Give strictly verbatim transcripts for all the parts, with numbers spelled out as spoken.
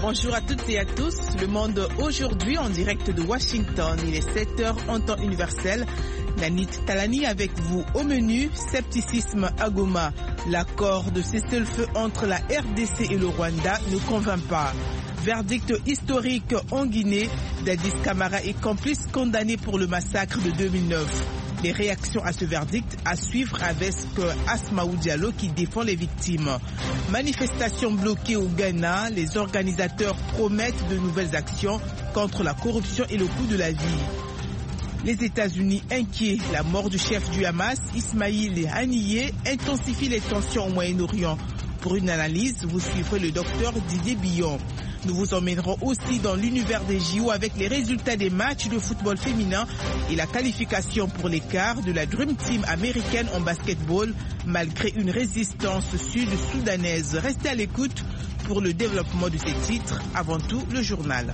Bonjour à toutes et à tous. Le Monde aujourd'hui en direct de Washington. Il est sept heures en temps universel. Nanit Talani avec vous au menu. Scepticisme à Goma. L'accord de cessez-le-feu entre la R D C et le Rwanda ne convainc pas. Verdict historique en Guinée. Dadis Camara est complice condamné pour le massacre de deux mille neuf. Les réactions à ce verdict à suivre avec Asmaou Diallo qui défend les victimes. Manifestation bloquée au Ghana, les organisateurs promettent de nouvelles actions contre la corruption et le coût de la vie. Les États-Unis inquiets, la mort du chef du Hamas, Ismaïl Haniyeh, intensifie les tensions au Moyen-Orient. Pour une analyse, vous suivrez le docteur Didier Billon. Nous vous emmènerons aussi dans l'univers des J O avec les résultats des matchs de football féminin et la qualification pour les quarts de la Dream Team américaine en basketball malgré une résistance sud-soudanaise. Restez à l'écoute pour le développement de ces titres. Avant tout, le journal.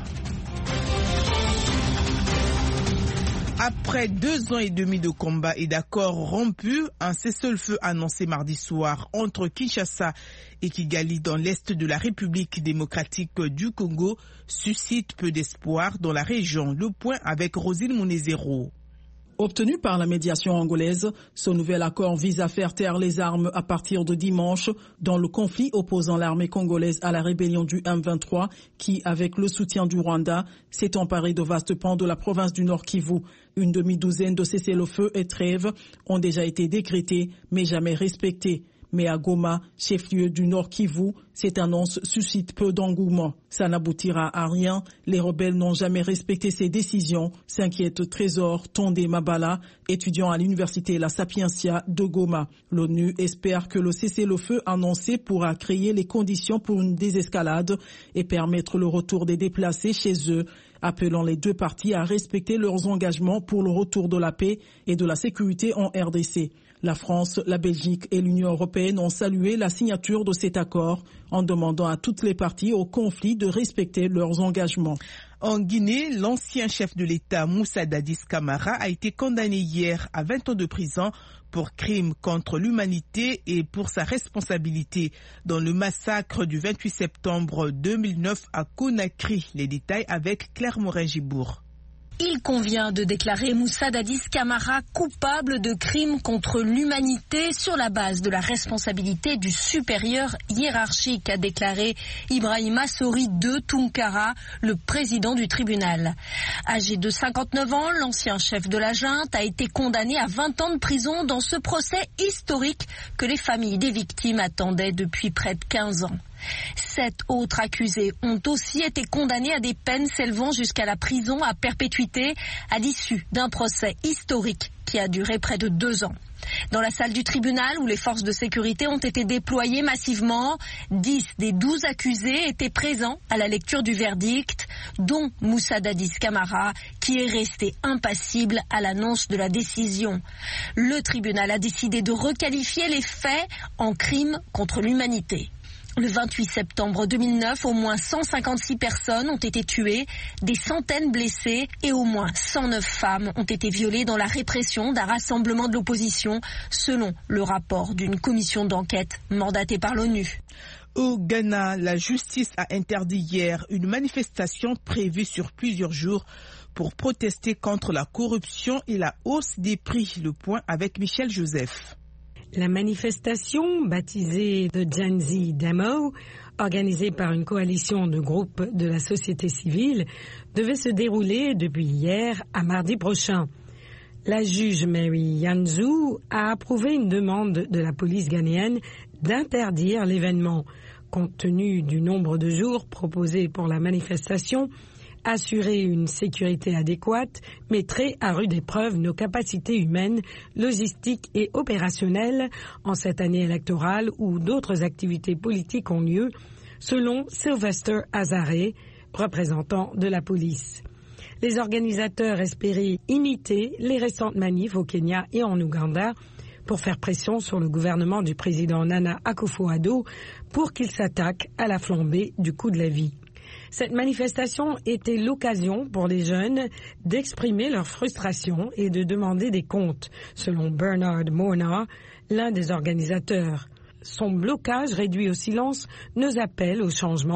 Après deux ans et demi de combat et d'accords rompus, un cessez-le-feu annoncé mardi soir entre Kinshasa et Kigali dans l'est de la République démocratique du Congo suscite peu d'espoir dans la région. Le point avec Rosine Mounezero. Obtenu par la médiation angolaise, ce nouvel accord vise à faire taire les armes à partir de dimanche dans le conflit opposant l'armée congolaise à la rébellion du M vingt-trois qui, avec le soutien du Rwanda, s'est emparé de vastes pans de la province du Nord Kivu. Une demi-douzaine de cessez-le-feu et trêves ont déjà été décrétés, mais jamais respectés. Mais à Goma, chef-lieu du Nord Kivu, cette annonce suscite peu d'engouement. Ça n'aboutira à rien. Les rebelles n'ont jamais respecté ces décisions, s'inquiète Trésor Tondé Mabala, étudiant à l'université La Sapientia de Goma. L'ONU espère que le cessez-le-feu annoncé pourra créer les conditions pour une désescalade et permettre le retour des déplacés chez eux, appelant les deux parties à respecter leurs engagements pour le retour de la paix et de la sécurité en R D C. La France, la Belgique et l'Union européenne ont salué la signature de cet accord en demandant à toutes les parties au conflit de respecter leurs engagements. En Guinée, l'ancien chef de l'État Moussa Dadis Camara a été condamné hier à vingt ans de prison pour crimes contre l'humanité et pour sa responsabilité dans le massacre du vingt-huit septembre deux mille neuf à Conakry. Les détails avec Claire Morin-Gibourg. Il convient de déclarer Moussa Dadis Camara coupable de crimes contre l'humanité sur la base de la responsabilité du supérieur hiérarchique, a déclaré Ibrahima Sori de Tunkara, le président du tribunal. Âgé de cinquante-neuf ans, l'ancien chef de la junte a été condamné à vingt ans de prison dans ce procès historique que les familles des victimes attendaient depuis près de quinze ans. Sept autres accusés ont aussi été condamnés à des peines s'élevant jusqu'à la prison à perpétuité à l'issue d'un procès historique qui a duré près de deux ans. Dans la salle du tribunal où les forces de sécurité ont été déployées massivement, dix des douze accusés étaient présents à la lecture du verdict, dont Moussa Dadis Camara, qui est resté impassible à l'annonce de la décision. Le tribunal a décidé de requalifier les faits en crimes contre l'humanité. Le vingt-huit septembre deux mille neuf, au moins cent cinquante-six personnes ont été tuées, des centaines blessées et au moins cent neuf femmes ont été violées dans la répression d'un rassemblement de l'opposition, selon le rapport d'une commission d'enquête mandatée par l'ONU. Au Ghana, la justice a interdit hier une manifestation prévue sur plusieurs jours pour protester contre la corruption et la hausse des prix. Le point avec Michel Joseph. La manifestation, baptisée The Gen Z Demo, organisée par une coalition de groupes de la société civile, devait se dérouler depuis hier à mardi prochain. La juge Mary Yanzou a approuvé une demande de la police ghanéenne d'interdire l'événement. Compte tenu du nombre de jours proposés pour la manifestation, assurer une sécurité adéquate mettrait à rude épreuve nos capacités humaines, logistiques et opérationnelles en cette année électorale où d'autres activités politiques ont lieu, selon Sylvester Azare, représentant de la police. Les organisateurs espéraient imiter les récentes manifs au Kenya et en Ouganda pour faire pression sur le gouvernement du président Nana Akufo-Addo pour qu'il s'attaque à la flambée du coût de la vie. Cette manifestation était l'occasion pour les jeunes d'exprimer leur frustration et de demander des comptes, selon Bernard Morna, l'un des organisateurs. Son blocage réduit au silence nos appels au changement,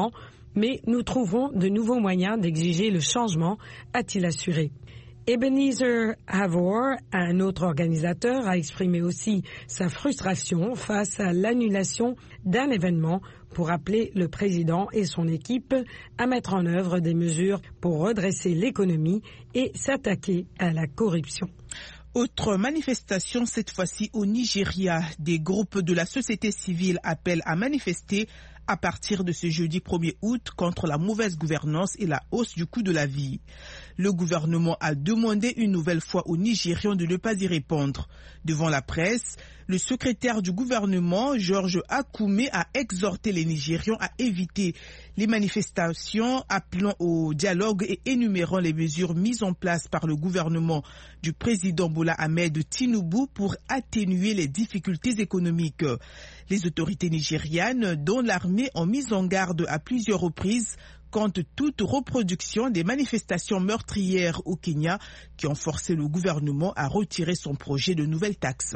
mais nous trouverons de nouveaux moyens d'exiger le changement, a-t-il assuré. Ebenezer Havor, un autre organisateur, a exprimé aussi sa frustration face à l'annulation d'un événement pour appeler le président et son équipe à mettre en œuvre des mesures pour redresser l'économie et s'attaquer à la corruption. Autre manifestation, cette fois-ci au Nigeria. Des groupes de la société civile appellent à manifester à partir de ce jeudi premier août contre la mauvaise gouvernance et la hausse du coût de la vie. Le gouvernement a demandé une nouvelle fois aux Nigérians de ne pas y répondre. Devant la presse, le secrétaire du gouvernement, George Akume, a exhorté les Nigérians à éviter les manifestations, appelant au dialogue et énumérant les mesures mises en place par le gouvernement du président Bola Ahmed Tinubu pour atténuer les difficultés économiques. Les autorités nigérianes, dont l'armée, ont mis en garde à plusieurs reprises contre toute reproduction des manifestations meurtrières au Kenya qui ont forcé le gouvernement à retirer son projet de nouvelles taxes.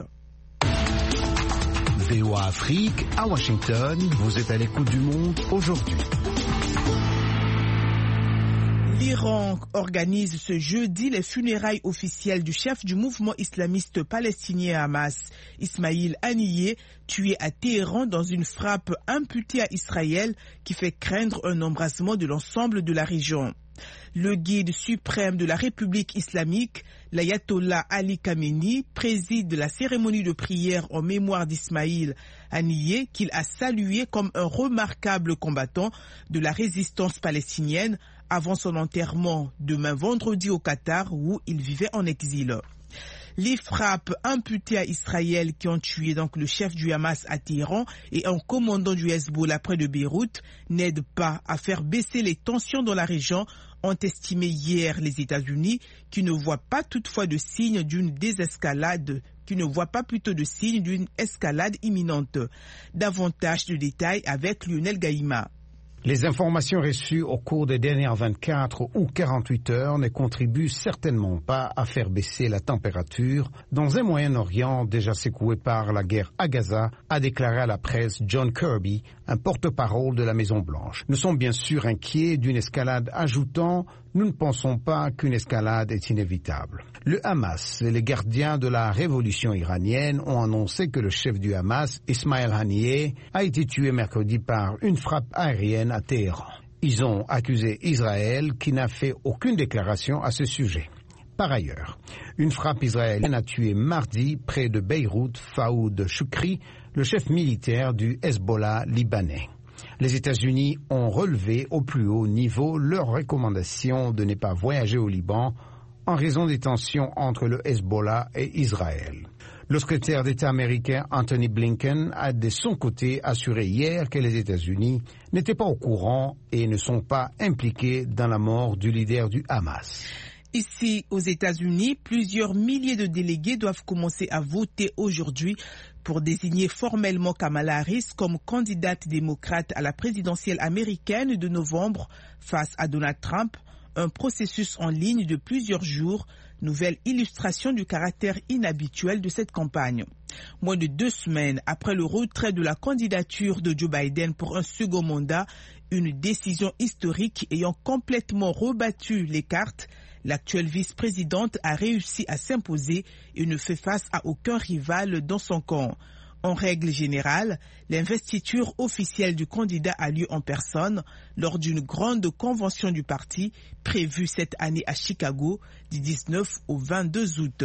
V O A Afrique, à Washington, vous êtes à l'écoute du monde aujourd'hui. L'Iran organise ce jeudi les funérailles officielles du chef du mouvement islamiste palestinien Hamas, Ismail Haniyeh, tué à Téhéran dans une frappe imputée à Israël qui fait craindre un embrasement de l'ensemble de la région. Le guide suprême de la République islamique, l'ayatollah Ali Khamenei, préside la cérémonie de prière en mémoire d'Ismail Haniyeh, qu'il a salué comme un remarquable combattant de la résistance palestinienne avant son enterrement demain vendredi au Qatar où il vivait en exil. Les frappes imputées à Israël qui ont tué donc le chef du Hamas à Téhéran et un commandant du Hezbollah près de Beyrouth n'aident pas à faire baisser les tensions dans la région, ont estimé hier les États-Unis, qui ne voient pas toutefois de signe d'une désescalade, qui ne voient pas plutôt de signe d'une escalade imminente. Davantage de détails avec Lionel Gaïma. Les informations reçues au cours des dernières vingt-quatre ou quarante-huit heures ne contribuent certainement pas à faire baisser la température dans un Moyen-Orient déjà secoué par la guerre à Gaza, a déclaré à la presse John Kirby, un porte-parole de la Maison-Blanche. Nous sommes bien sûr inquiets d'une escalade, ajoutant « Nous ne pensons pas qu'une escalade est inévitable ». Le Hamas et les gardiens de la révolution iranienne ont annoncé que le chef du Hamas, Ismail Haniyeh, a été tué mercredi par une frappe aérienne à Téhéran. Ils ont accusé Israël qui n'a fait aucune déclaration à ce sujet. Par ailleurs, une frappe israélienne a tué mardi près de Beyrouth Faoud Choukri, le chef militaire du Hezbollah libanais. Les États-Unis ont relevé au plus haut niveau leur recommandation de ne pas voyager au Liban en raison des tensions entre le Hezbollah et Israël. Le secrétaire d'État américain Anthony Blinken a de son côté assuré hier que les États-Unis n'étaient pas au courant et ne sont pas impliqués dans la mort du leader du Hamas. Ici, aux États-Unis, plusieurs milliers de délégués doivent commencer à voter aujourd'hui pour désigner formellement Kamala Harris comme candidate démocrate à la présidentielle américaine de novembre face à Donald Trump, un processus en ligne de plusieurs jours, nouvelle illustration du caractère inhabituel de cette campagne. Moins de deux semaines après le retrait de la candidature de Joe Biden pour un second mandat, une décision historique ayant complètement rebattu les cartes, l'actuelle vice-présidente a réussi à s'imposer et ne fait face à aucun rival dans son camp. En règle générale, l'investiture officielle du candidat a lieu en personne lors d'une grande convention du parti prévue cette année à Chicago du dix-neuf au vingt-deux août.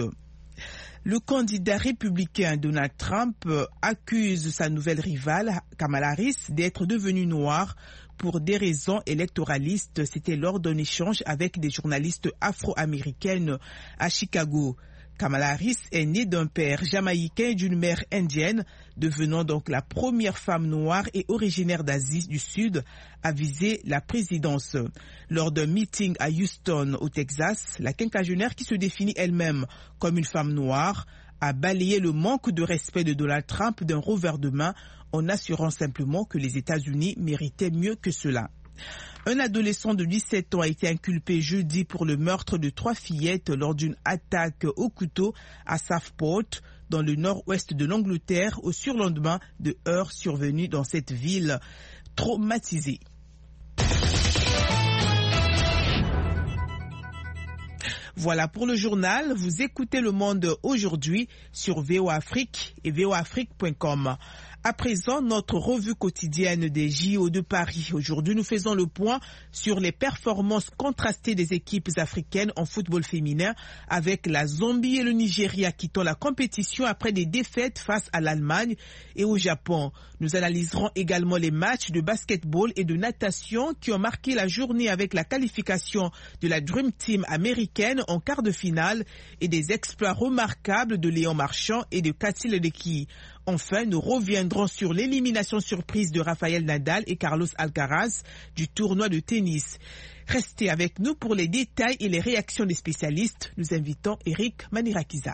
Le candidat républicain Donald Trump accuse sa nouvelle rivale Kamala Harris d'être devenue noire pour des raisons électoralistes. C'était lors d'un échange avec des journalistes afro-américaines à Chicago. Kamala Harris est née d'un père jamaïcain et d'une mère indienne, devenant donc la première femme noire et originaire d'Asie du Sud à viser la présidence. Lors d'un meeting à Houston, au Texas, la quinquagénaire, qui se définit elle-même comme une femme noire, a balayé le manque de respect de Donald Trump d'un revers de main en assurant simplement que les États-Unis méritaient mieux que cela. Un adolescent de dix-sept ans a été inculpé jeudi pour le meurtre de trois fillettes lors d'une attaque au couteau à Southport, dans le nord-ouest de l'Angleterre, au surlendemain de heurts survenus dans cette ville traumatisée. Voilà pour le journal. Vous écoutez Le Monde aujourd'hui sur V O Afrique et v o afrique point com. À présent, notre revue quotidienne des J O de Paris. Aujourd'hui, nous faisons le point sur les performances contrastées des équipes africaines en football féminin, avec la Zambie et le Nigeria quittant la compétition après des défaites face à l'Allemagne et au Japon. Nous analyserons également les matchs de basketball et de natation qui ont marqué la journée avec la qualification de la Dream Team américaine en quart de finale et des exploits remarquables de Léon Marchand et de Cathy Ledecky. Enfin, nous reviendrons sur l'élimination surprise de Rafael Nadal et Carlos Alcaraz du tournoi de tennis. Restez avec nous pour les détails et les réactions des spécialistes. Nous invitons Eric Manirakiza.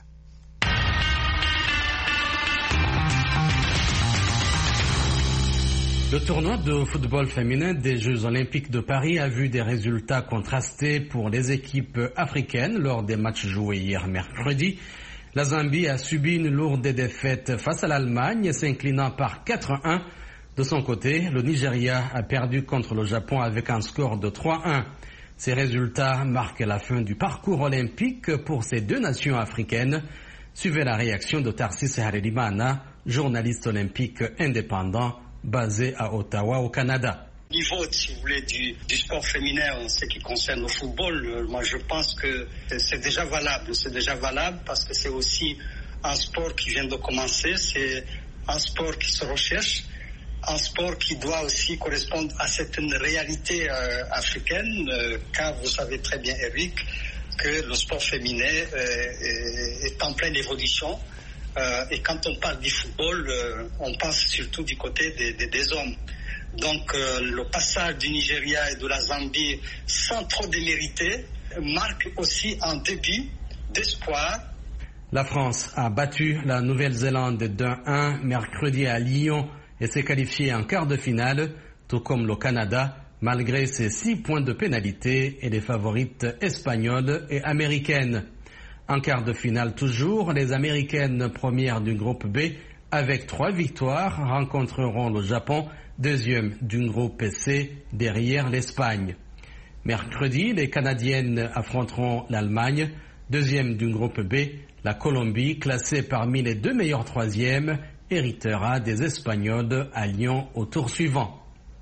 Le tournoi de football féminin des Jeux Olympiques de Paris a vu des résultats contrastés pour les équipes africaines lors des matchs joués hier mercredi. La Zambie a subi une lourde défaite face à l'Allemagne, s'inclinant par quatre à un. De son côté, le Nigeria a perdu contre le Japon avec un score de trois à un. Ces résultats marquent la fin du parcours olympique pour ces deux nations africaines. Suivez la réaction de Tarsis Harerimana, journaliste olympique indépendant basé à Ottawa, au Canada. Niveau, si vous voulez, du, du sport féminin en ce qui concerne le football, euh, moi je pense que c'est déjà valable. C'est déjà valable parce que c'est aussi un sport qui vient de commencer, c'est un sport qui se recherche, un sport qui doit aussi correspondre à certaines réalités euh, africaines, euh, car vous savez très bien, Eric, que le sport féminin euh, est, est en pleine évolution. Euh, et quand on parle du football, euh, on pense surtout du côté des, des, des hommes. Donc euh, le passage du Nigeria et de la Zambie sans trop démériter marque aussi un début d'espoir. La France a battu la Nouvelle-Zélande d'un un mercredi à Lyon et s'est qualifiée en quart de finale, tout comme le Canada, malgré ses six points de pénalité et les favorites espagnoles et américaines. En quart de finale toujours, les Américaines premières du groupe B, avec trois victoires, rencontreront le Japon, deuxième du groupe C, derrière l'Espagne. Mercredi, les Canadiennes affronteront l'Allemagne, deuxième du groupe B, la Colombie, classée parmi les deux meilleurs troisièmes, héritera des Espagnols à Lyon au tour suivant.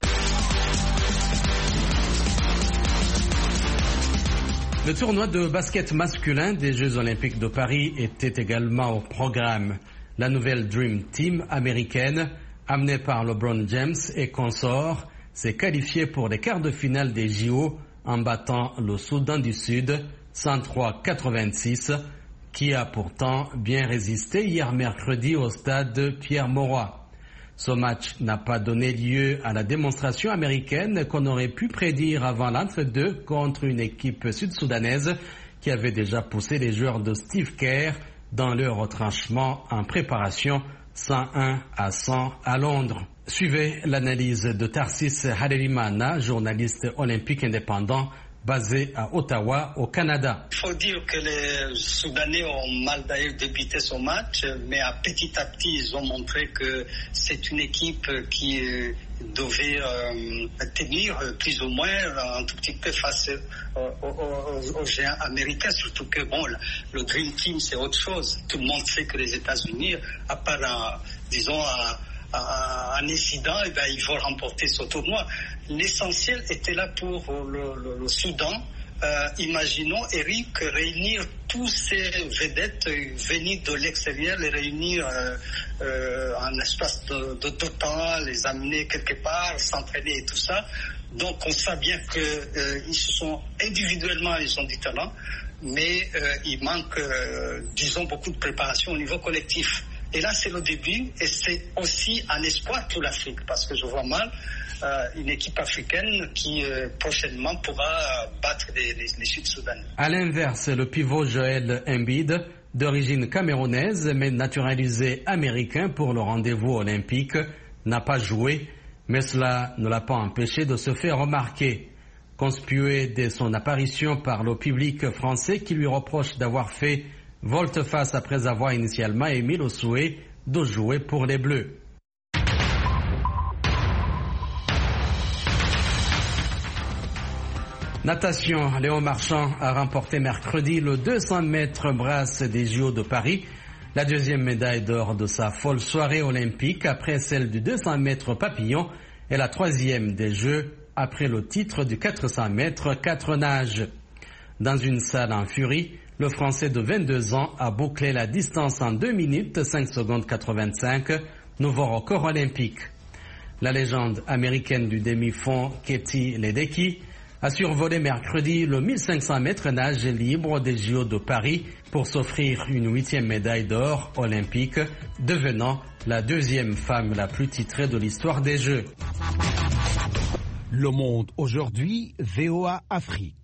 Le tournoi de basket masculin des Jeux Olympiques de Paris était également au programme. La nouvelle Dream Team américaine, amenée par LeBron James et consorts, s'est qualifiée pour les quarts de finale des J O en battant le Soudan du Sud cent trois à quatre-vingt-six, qui a pourtant bien résisté hier mercredi au stade Pierre-Mauroy. Ce match n'a pas donné lieu à la démonstration américaine qu'on aurait pu prédire avant l'entre-deux contre une équipe sud-soudanaise qui avait déjà poussé les joueurs de Steve Kerr dans leur retranchement en préparation cent un à cent à Londres. Suivez l'analyse de Tarsis Harerimana, journaliste olympique indépendant basé à Ottawa, au Canada. Il faut dire que les Soudanais ont mal d'ailleurs débuté ce match, mais à petit à petit, ils ont montré que c'est une équipe qui euh, devait euh, tenir plus ou moins un tout petit peu face aux, aux, aux géants américains, surtout que bon, le Dream Team, c'est autre chose. Tout le monde sait que les États-Unis, à part, un, disons, un, un incident, eh ben, ils vont remporter ce tournoi. L'essentiel était là pour le, le, le Soudan. Euh, imaginons, Eric, réunir tous ces vedettes venues de l'extérieur, les réunir euh, euh, en espace de, de, de temps, les amener quelque part, s'entraîner et tout ça. Donc on sait bien qu'ils euh, se sont individuellement, ils ont du talent, mais euh, il manque, euh, disons, beaucoup de préparation au niveau collectif. Et là, c'est le début, et c'est aussi un espoir pour l'Afrique, parce que je vois mal euh, une équipe africaine qui euh, prochainement pourra battre les, les, les Sud-Soudanais. À l'inverse, le pivot Joel Embiid, d'origine camerounaise mais naturalisé américain pour le rendez-vous olympique, n'a pas joué, mais cela ne l'a pas empêché de se faire remarquer. Conspué dès son apparition par le public français qui lui reproche d'avoir fait volte-face après avoir initialement émis le souhait de jouer pour les Bleus. Natation, Léon Marchand a remporté mercredi le deux cents mètres brasse des J O de Paris, la deuxième médaille d'or de sa folle soirée olympique après celle du deux cents mètres papillon et la troisième des Jeux après le titre du quatre cents mètres quatre nages. Dans une salle en furie, le Français de vingt-deux ans a bouclé la distance en deux minutes cinq secondes quatre-vingt-cinq, nouveau record olympique. La légende américaine du demi-fond Katie Ledecky a survolé mercredi le mille cinq cents mètres nage libre des J O de Paris pour s'offrir une huitième médaille d'or olympique, devenant la deuxième femme la plus titrée de l'histoire des Jeux. Le Monde aujourd'hui, V O A Afrique.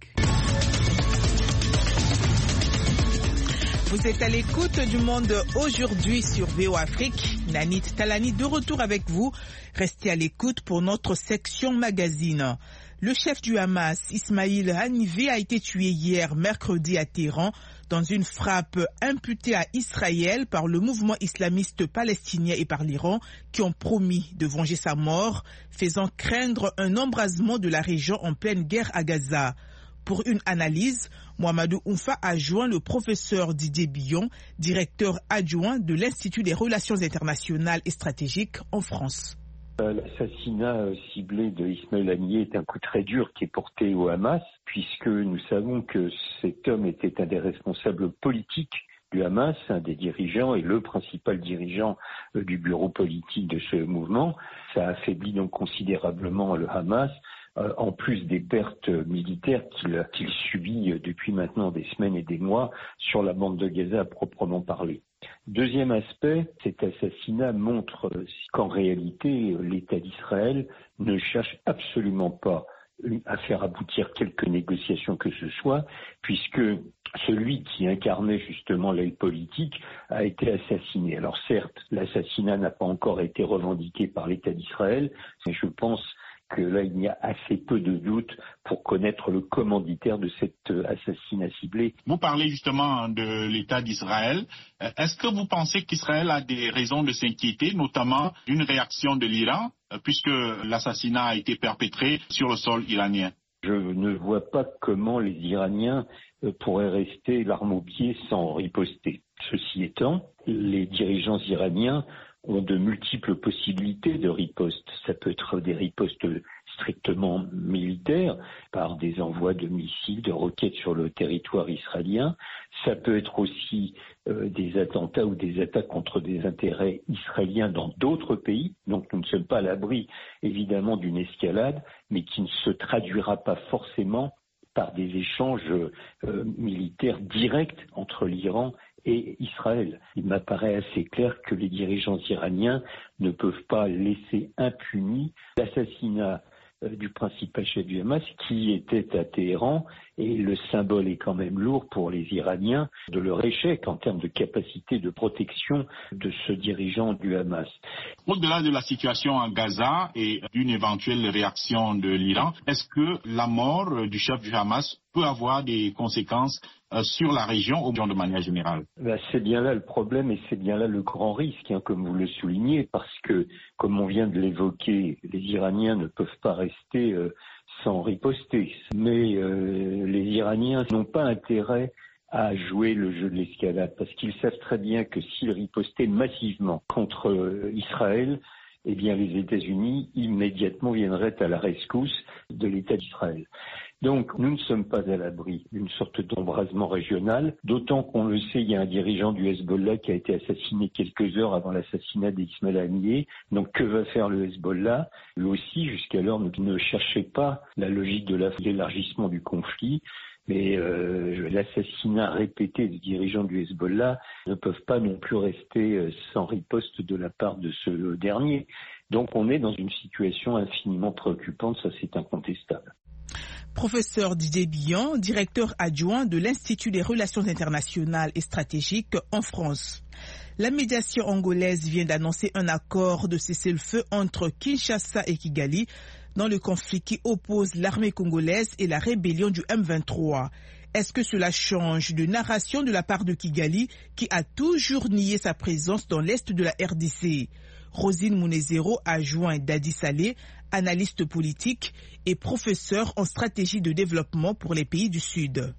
Vous êtes à l'écoute du Monde aujourd'hui sur V O A Afrique. Nanit Talani de retour avec vous. Restez à l'écoute pour notre section magazine. Le chef du Hamas, Ismail Haniyeh, a été tué hier mercredi à Téhéran dans une frappe imputée à Israël par le mouvement islamiste palestinien et par l'Iran qui ont promis de venger sa mort, faisant craindre un embrasement de la région en pleine guerre à Gaza. Pour une analyse, Mohamedou Oumfa a joint le professeur Didier Billon, directeur adjoint de l'Institut des Relations internationales et stratégiques en France. L'assassinat ciblé de Ismail Haniyeh est un coup très dur qui est porté au Hamas, puisque nous savons que cet homme était un des responsables politiques du Hamas, un des dirigeants et le principal dirigeant du bureau politique de ce mouvement. Ça affaiblit donc considérablement le Hamas, euh, en plus des pertes militaires qu'il qu'il subit depuis maintenant des semaines et des mois sur la bande de Gaza à proprement parler. Deuxième aspect, cet assassinat montre qu'en réalité, l'État d'Israël ne cherche absolument pas à faire aboutir quelques négociations que ce soit, puisque celui qui incarnait justement l'aile politique a été assassiné. Alors certes, l'assassinat n'a pas encore été revendiqué par l'État d'Israël, mais je pense que là, il y a assez peu de doutes pour connaître le commanditaire de cet assassinat ciblé. Vous parlez justement de l'État d'Israël. Est-ce que vous pensez qu'Israël a des raisons de s'inquiéter, notamment d'une réaction de l'Iran, puisque l'assassinat a été perpétré sur le sol iranien? Je ne vois pas comment les Iraniens pourraient rester l'arme au pied sans riposter. Ceci étant, les dirigeants iraniens ont de multiples possibilités de riposte. Ça peut être des ripostes strictement militaires, par des envois de missiles, de roquettes sur le territoire israélien. Ça peut être aussi euh, des attentats ou des attaques contre des intérêts israéliens dans d'autres pays. Donc nous ne sommes pas à l'abri, évidemment, d'une escalade, mais qui ne se traduira pas forcément par des échanges euh, militaires directs entre l'Iran et Israël. Il m'apparaît assez clair que les dirigeants iraniens ne peuvent pas laisser impuni l'assassinat euh, du principal chef du Hamas qui était à Téhéran, et le symbole est quand même lourd pour les Iraniens de leur échec en termes de capacité de protection de ce dirigeant du Hamas. Au-delà de la situation à Gaza et d'une éventuelle réaction de l'Iran, est-ce que la mort du chef du Hamas peut avoir des conséquences euh, sur la région ou de manière générale? Ben, c'est bien là le problème et c'est bien là le grand risque, hein, comme vous le soulignez, parce que, comme on vient de l'évoquer, les Iraniens ne peuvent pas rester euh, sans riposter. Mais euh, les Iraniens n'ont pas intérêt à jouer le jeu de l'escalade, parce qu'ils savent très bien que s'ils ripostaient massivement contre euh, Israël, eh bien les États-Unis immédiatement viendraient à la rescousse de l'État d'Israël. Donc nous ne sommes pas à l'abri d'une sorte d'embrasement régional, d'autant qu'on le sait, il y a un dirigeant du Hezbollah qui a été assassiné quelques heures avant l'assassinat d'Ismail Haniyeh. Donc que va faire le Hezbollah? Lui aussi, jusqu'alors, ne cherchait pas la logique de l'élargissement du conflit. Mais euh, l'assassinat répété des dirigeants du Hezbollah ne peuvent pas non plus rester sans riposte de la part de ce dernier. Donc on est dans une situation infiniment préoccupante, ça c'est incontestable. Professeur Didier Billon, directeur adjoint de l'Institut des Relations internationales et stratégiques en France. La médiation angolaise vient d'annoncer un accord de cessez-le-feu entre Kinshasa et Kigali dans le conflit qui oppose l'armée congolaise et la rébellion du M vingt-trois. Est-ce que cela change de narration de la part de Kigali, qui a toujours nié sa présence dans l'est de la R D C? Rosine Mounezero, adjoint d'Adi Saleh, analyste politique et professeur en stratégie de développement pour les pays du Sud.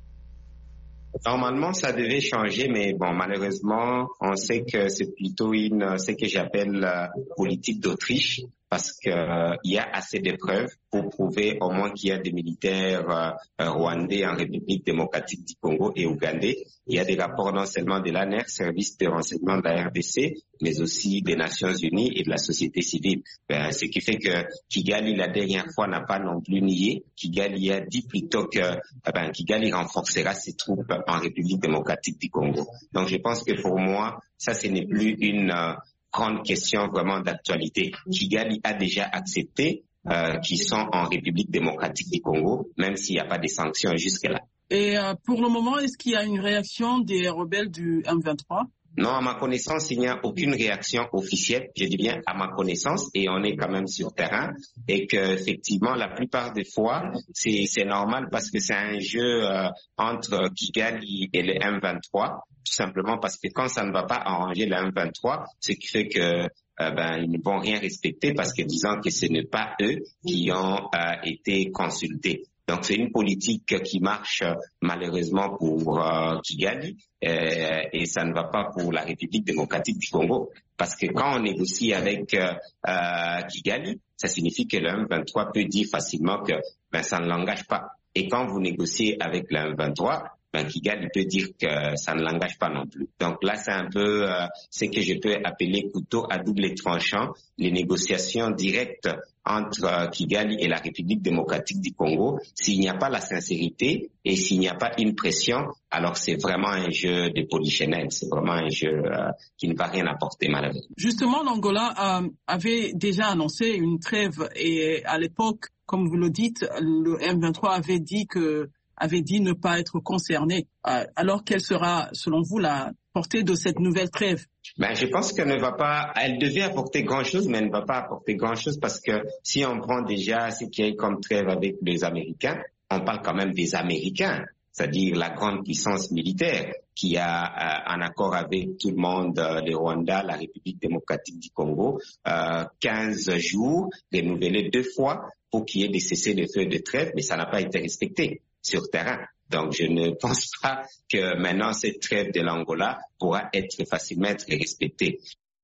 Normalement, ça devait changer, mais bon, malheureusement, on sait que c'est plutôt une, ce que j'appelle euh, politique d'Autriche, parce qu'il euh, y a assez de preuves pour prouver au moins qu'il y a des militaires euh, rwandais en République démocratique du Congo et ougandais. Il y a des rapports non seulement de l'A N R, service de renseignement de la R D C, mais aussi des Nations Unies et de la société civile. Ben, ce qui fait que Kigali, la dernière fois, n'a pas non plus nié. Kigali a dit plutôt que ben, Kigali renforcera ses troupes en République démocratique du Congo. Donc je pense que pour moi, ça, ce n'est plus une euh, grande question vraiment d'actualité. Kigali a déjà accepté euh, qu'ils sont en République démocratique du Congo, même s'il n'y a pas de sanctions jusque-là. Et euh, pour le moment, est-ce qu'il y a une réaction des rebelles du M vingt-trois? Non, à ma connaissance, il n'y a aucune réaction officielle. Je dis bien à ma connaissance, et on est quand même sur terrain. Et que effectivement, la plupart des fois, c'est c'est normal parce que c'est un jeu euh, entre Kigali et le M vingt-trois, tout simplement parce que quand ça ne va pas arranger le M vingt-trois, ce qui fait que euh, ben ils ne vont rien respecter parce que disant que ce n'est pas eux qui ont euh, été consultés. Donc c'est une politique qui marche malheureusement pour euh, Kigali euh, et ça ne va pas pour la République démocratique du Congo. Parce que quand on négocie avec euh, euh, Kigali, ça signifie que le M vingt-trois peut dire facilement que ben, ça ne l'engage pas. Et quand vous négociez avec le M vingt-trois, ben, Kigali peut dire que ça ne l'engage pas non plus. Donc là, c'est un peu euh, ce que je peux appeler couteau à double tranchant, les négociations directes entre euh, Kigali et la République démocratique du Congo. S'il n'y a pas la sincérité et s'il n'y a pas une pression, alors c'est vraiment un jeu de polichinelle, c'est vraiment un jeu euh, qui ne va rien apporter malheureusement. Justement, l'Angola euh, avait déjà annoncé une trêve et à l'époque, comme vous le dites, le M vingt-trois avait dit que avait dit ne pas être concerné. Euh, alors, quelle sera, selon vous, la portée de cette nouvelle trêve? Ben, je pense qu'elle ne va pas, elle devait apporter grand-chose, mais elle ne va pas apporter grand-chose parce que si on prend déjà ce qu'il y a comme trêve avec les Américains, on parle quand même des Américains, c'est-à-dire la grande puissance militaire qui a euh, un accord avec tout le monde, euh, le Rwanda, la République démocratique du Congo, euh, quinze jours, renouvelés deux fois pour qu'il y ait des cessez-le-feu de trêve, mais ça n'a pas été respecté sur terrain. Donc, je ne pense pas que maintenant cette trêve de l'Angola pourra être facilement être respectée.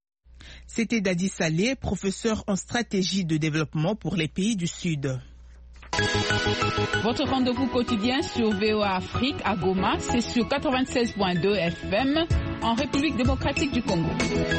C'était Dadi Saleh, professeur en stratégie de développement pour les pays du Sud. Votre rendez-vous quotidien sur V O A Afrique à Goma, c'est sur quatre-vingt-seize point deux F M en République démocratique du Congo.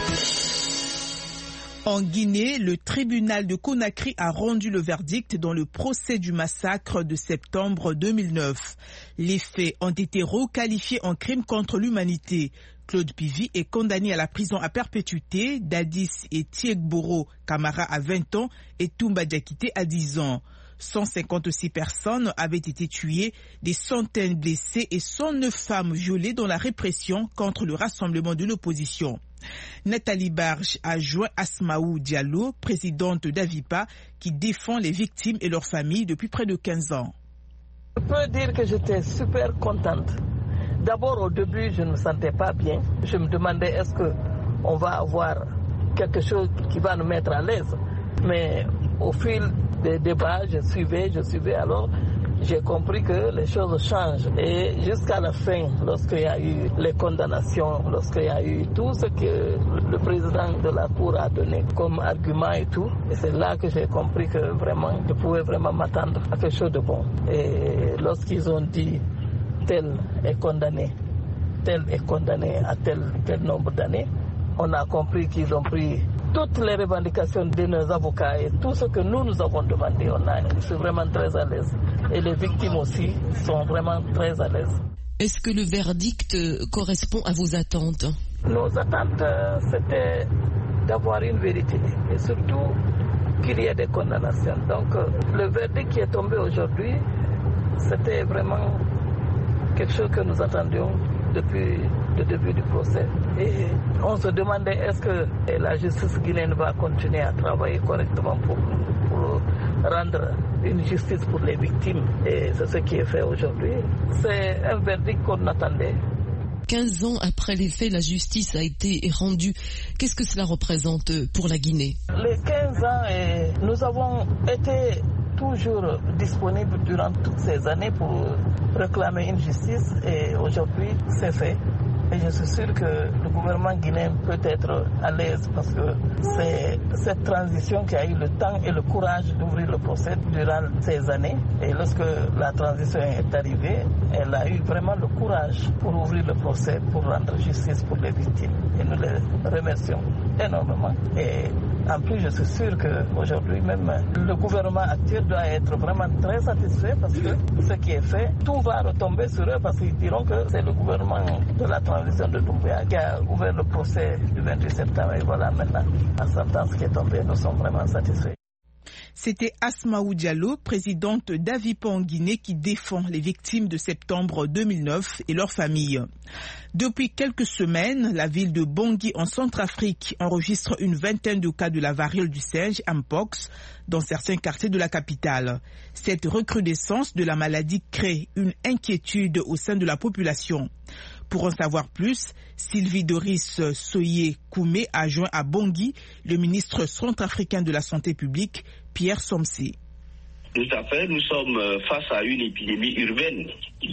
En Guinée, le tribunal de Conakry a rendu le verdict dans le procès du massacre de septembre deux mille neuf. Les faits ont été requalifiés en crime contre l'humanité. Claude Pivy est condamné à la prison à perpétuité, Dadis et Tiegboro Kamara à vingt ans et Toumba Diakité à dix ans. cent cinquante-six personnes avaient été tuées, des centaines blessées et cent neuf femmes violées dans la répression contre le rassemblement de l'opposition. Nathalie Barge a joint Asmaou Diallo, présidente d'Avipa, qui défend les victimes et leurs familles depuis près de quinze ans. Je peux dire que j'étais super contente. D'abord, au début, je ne me sentais pas bien. Je me demandais est-ce qu'on va avoir quelque chose qui va nous mettre à l'aise. Mais au fil des débats, je suivais, je suivais alors. J'ai compris que les choses changent et jusqu'à la fin, lorsqu'il y a eu les condamnations, lorsqu'il y a eu tout ce que le président de la Cour a donné comme argument et tout, et c'est là que j'ai compris que vraiment, je pouvais vraiment m'attendre à quelque chose de bon. Et lorsqu'ils ont dit tel est condamné, tel est condamné à tel, tel nombre d'années, on a compris qu'ils ont pris toutes les revendications de nos avocats et tout ce que nous, nous avons demandé. On a, je suis vraiment très à l'aise. Et les victimes aussi sont vraiment très à l'aise. Est-ce que le verdict correspond à vos attentes? Nos attentes, c'était d'avoir une vérité et surtout qu'il y ait des condamnations. Donc, le verdict qui est tombé aujourd'hui, c'était vraiment quelque chose que nous attendions depuis le début du procès. Et on se demandait est-ce que la justice guinéenne va continuer à travailler correctement pour, pour rendre une justice pour les victimes. Et c'est ce qui est fait aujourd'hui. C'est un verdict qu'on attendait. quinze ans après les faits, la justice a été rendue. Qu'est-ce que cela représente pour la Guinée? Les quinze ans, et nous avons été toujours disponibles durant toutes ces années pour réclamer une justice et aujourd'hui c'est fait. Et je suis sûr que le gouvernement guinéen peut être à l'aise parce que c'est cette transition qui a eu le temps et le courage d'ouvrir le procès durant ces années. Et lorsque la transition est arrivée, elle a eu vraiment le courage pour ouvrir le procès, pour rendre justice pour les victimes. Et nous les remercions énormément. Et en plus, je suis sûr qu'aujourd'hui, même le gouvernement actuel doit être vraiment très satisfait parce que ce qui est fait, tout va retomber sur eux parce qu'ils diront que c'est le gouvernement de la transition de Doumbouya qui a ouvert le procès du vingt-huit septembre. Et voilà, maintenant, la sentence qui est tombée, nous sommes vraiment satisfaits. C'était Asmaou Diallo, présidente d'Avipa en Guinée, qui défend les victimes de septembre deux mille neuf et leurs familles. Depuis quelques semaines, la ville de Bangui en Centrafrique enregistre une vingtaine de cas de la variole du singe Mpox dans certains quartiers de la capitale. Cette recrudescence de la maladie crée une inquiétude au sein de la population. Pour en savoir plus, Sylvie Doris Soye Koumé a joint à Bangui le ministre centrafricain de la Santé publique, Pierre Somsé. Tout à fait, nous sommes face à une épidémie urbaine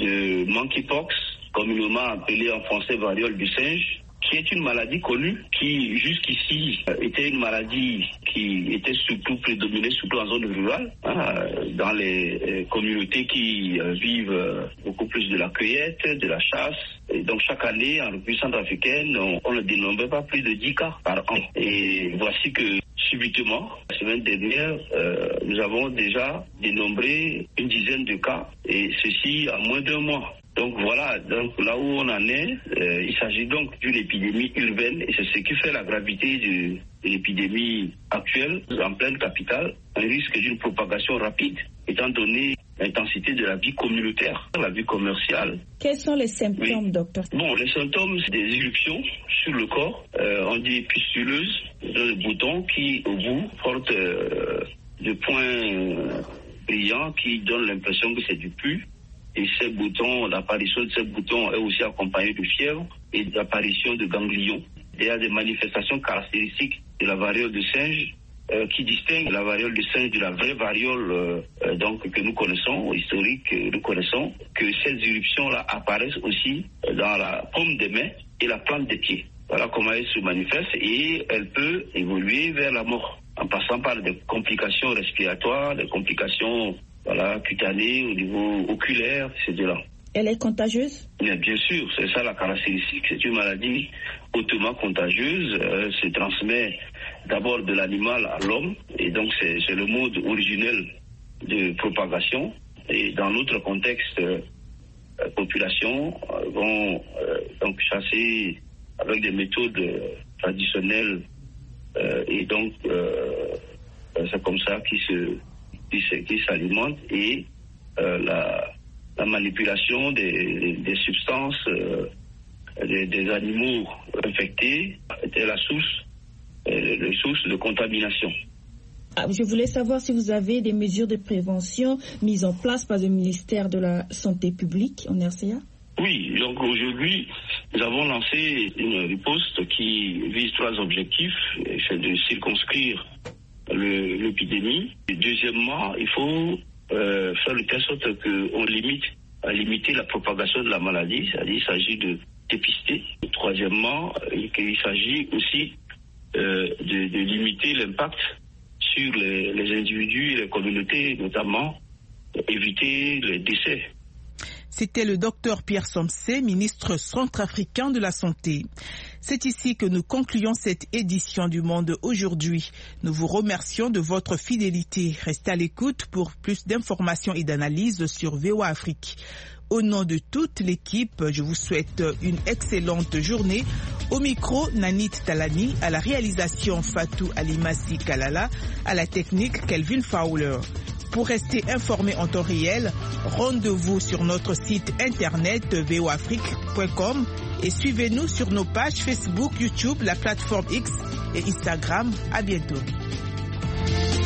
de monkeypox, communément appelée en français variole du singe, qui est une maladie connue, qui jusqu'ici était une maladie qui était surtout prédominée surtout en zone rurale, hein, dans les communautés qui vivent beaucoup plus de la cueillette, de la chasse. Et donc chaque année, en République centrafricaine, on, on ne dénombrait pas plus de dix cas par an. Et voici que subitement, la semaine dernière, euh, nous avons déjà dénombré une dizaine de cas, et ceci en moins d'un mois. Donc voilà, donc là où on en est, euh, il s'agit donc d'une épidémie urbaine, et c'est ce qui fait la gravité de, de l'épidémie actuelle en pleine capitale, un risque d'une propagation rapide, étant donné l'intensité de la vie communautaire, la vie commerciale. Quels sont les symptômes, oui. docteur? Bon, les symptômes, c'est des éruptions sur le corps, euh, on dit pustuleuses, de boutons qui, au bout, portent euh, de points brillants qui donnent l'impression que c'est du pus. Et ces boutons, l'apparition de ces boutons est aussi accompagnée de fièvre et d'apparition de ganglions. Il y a des manifestations caractéristiques de la variole de singe euh, qui distinguent la variole de singe de la vraie variole euh, donc, que nous connaissons, historique que nous connaissons, que ces éruptions-là apparaissent aussi dans la paume des mains et la plante des pieds. Voilà comment elle se manifeste et elle peut évoluer vers la mort en passant par des complications respiratoires, des complications voilà, cutanées au niveau oculaire, et cetera. Elle est contagieuse? Mais bien sûr, c'est ça la caractéristique. C'est une maladie hautement contagieuse. Elle se transmet d'abord de l'animal à l'homme, et donc c'est, c'est le mode originel de propagation. Et dans notre contexte, euh, la population euh, vont euh, donc chasser avec des méthodes euh, traditionnelles, euh, et donc euh, c'est comme ça qu'ils se qui, se, qui s'alimentent, et euh, la la manipulation des, des substances euh, des, des animaux infectés était la source, euh, la source de contamination. Ah, je voulais savoir si vous avez des mesures de prévention mises en place par le ministère de la Santé publique en R C A. Oui, donc aujourd'hui, nous avons lancé une riposte qui vise trois objectifs. C'est de circonscrire le, l'épidémie. Et deuxièmement, il faut Euh, faire de telle sorte qu'on limite à limiter la propagation de la maladie, c'est-à-dire il s'agit de dépister. Et troisièmement, il s'agit aussi euh, de, de limiter l'impact sur les, les individus et les communautés, notamment éviter les décès. C'était le docteur Pierre Somsé, ministre centrafricain de la Santé. C'est ici que nous concluons cette édition du Monde aujourd'hui. Nous vous remercions de votre fidélité. Restez à l'écoute pour plus d'informations et d'analyses sur V O A Afrique. Au nom de toute l'équipe, je vous souhaite une excellente journée. Au micro, Nanit Talani, à la réalisation Fatou Alimasi Kalala, à la technique Kelvin Fowler. Pour rester informé en temps réel, rendez-vous sur notre site internet v o afrique point com et suivez-nous sur nos pages Facebook, YouTube, la plateforme X et Instagram. À bientôt.